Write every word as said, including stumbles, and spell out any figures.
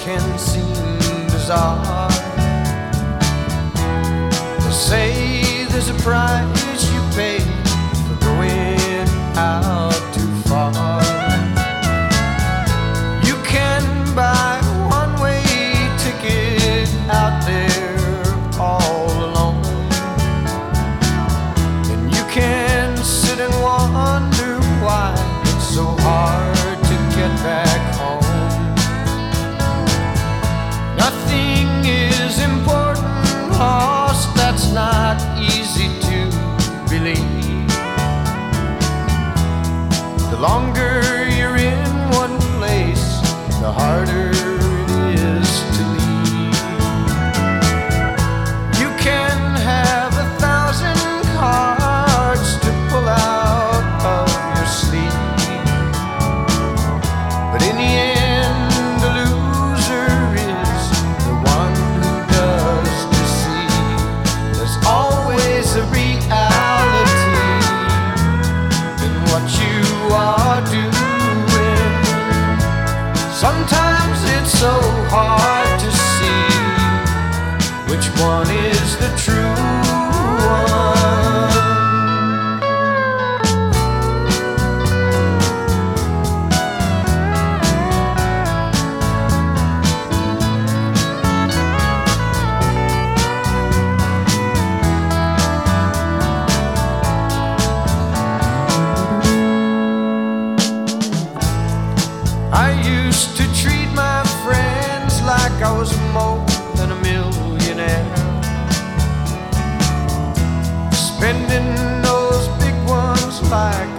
can seem bizarre. They say there's a price you pay for going out too far. You can buy a one-way ticket out there all alone, and you can sit and wonder why it's so hard to get back home. Nothing is important, lost, that's not easy to believe. The longer you're in one place, the harder it is to leave. You can have a thousand cards to pull out of your sleeve, but in the end the loser is the one who does deceive. There's always a reality in what you are doing. Sometimes it's so hard to see which one is the true one. I used to treat my friends like I was more than a millionaire, spending those big ones like